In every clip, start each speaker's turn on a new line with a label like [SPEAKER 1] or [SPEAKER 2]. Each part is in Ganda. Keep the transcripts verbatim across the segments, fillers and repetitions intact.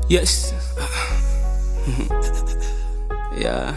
[SPEAKER 1] Yes. Yeah.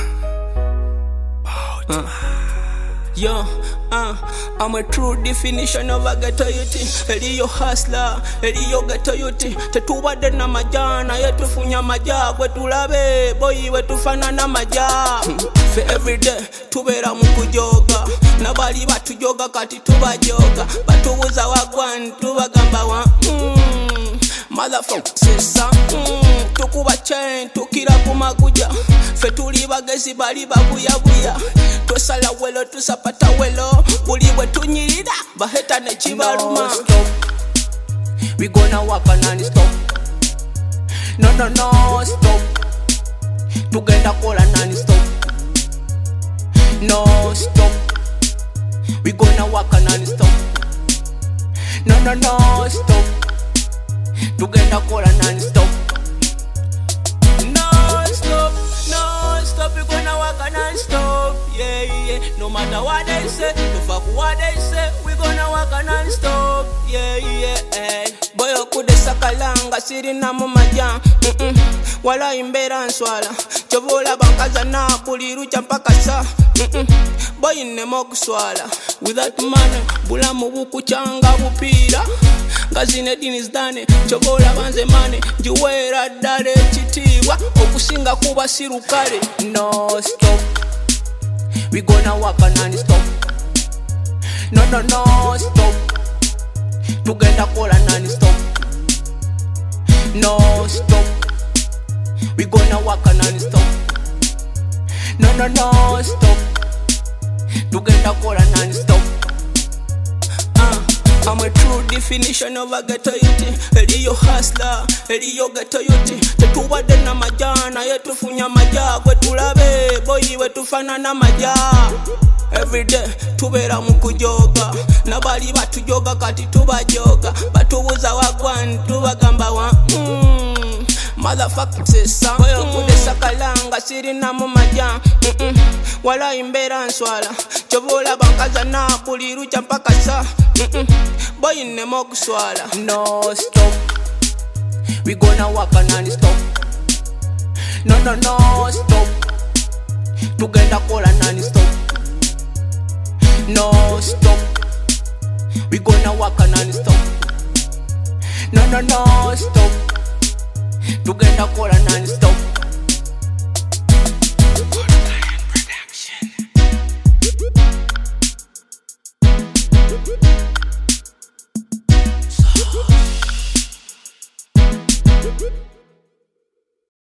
[SPEAKER 1] Uh. Yo, uh, I'm a true definition of a ghetto youth. Eliyo hustler, eliyo ghetto youth. Tetuwadde na majana, yetufunya maja. Gwetulabe, boyi wetufanana maja. For everyday, tubeera mu kujoga. Nabali batujoga kati tubajoga. Batubuza wagwan, tubagamba wa mm. Motherfucker sesa mm. Tukuba chain, tukira kumaguja. Fe tuli bagezi bali babuyabuya. Twesala welo tusapata welo. Buli bwe tunyirira baheta ne kibaluma. No stop, we gonna walk non-stop. No no no stop, tugenda kola non-stop. No stop, we gonna walk non-stop. No no no stop, tugenda kola non-stop. No stop, no stop, we gonna walk non-stop. Yeah yeah, no matter what they say, no fuck what they say, we gonna walk non-stop. Yeah yeah, eh. Boy okude sakalanga sirina mu maja. Mm mm. Wala imbera nswala. Chobola bankaza na buliru champaka sa. Mm mm. Boy nemo kuswala. Without money, bulamu bukuchanga bupira. Ngazine dini zdane, chobola banze mane. Njiwera dale chitiwa, okusinga kuba sirukale. No stop, we gonna walk non-stop. No no no stop, tugenda kola non-stop. No stop, we gonna walk non-stop. No no no stop, tugenda kola non-stop. uh, I'm a true definition of a ghetto youth. Eliyo hustler, eliyo ghetto youth. Tetuwadde na majana, yetufunya maja. Gwetulabe, boyi wetufanana maja. Everyday, tubeera mu kujoga. Nabali batujoga kati tubajoga. Batubuza wagwan, tubagamba wa mm. Motherfucker sesa Boyo kude sakalanga sirina mu maja. mm -mm. Wala imbera nswala. Chobola bankaza na buliru champaka sa. mm -mm. Boy nemo kuswala. No stop, we gonna walk non-stop. No no no stop, tugenda kola non-stop. No stop, we gonna walk non-stop. No no no stop, tugenda kola non-stop. Production.